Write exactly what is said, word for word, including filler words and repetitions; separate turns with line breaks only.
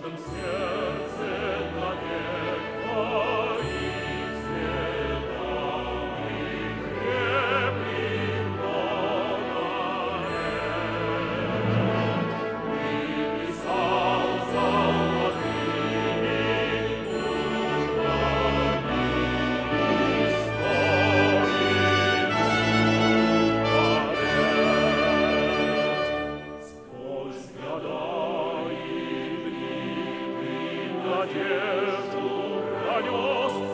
каждом сердце навек твоих цветов и крепли много лет. Ты писал золотыми буквами историю поэт. Сквозь года и дни ты надежду пронес